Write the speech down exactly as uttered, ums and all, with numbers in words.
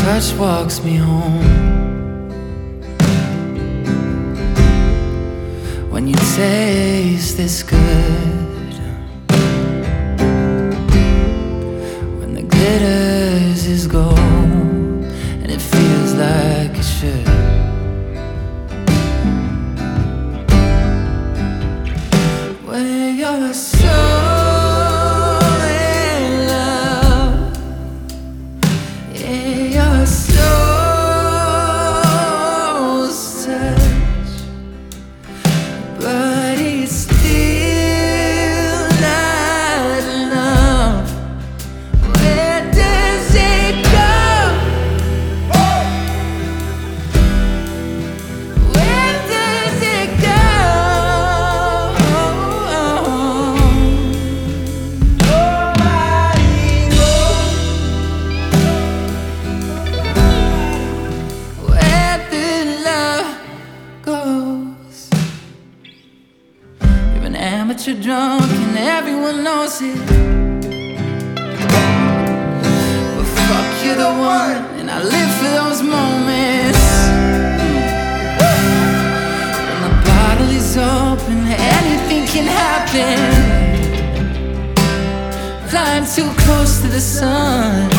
touch walks me home. When you taste this good, when the glitters is gold and it feels like it should. Where you're so in love, yeah, you're so such, but it's still not enough. Where does it go? Where does it go? Nobody knows where the love goes. You're an amateur drunk and everyone knows it, but fuck, you're the one, and I live for those moments. When the bottle is open, anything can happen. Flying too close to the sun,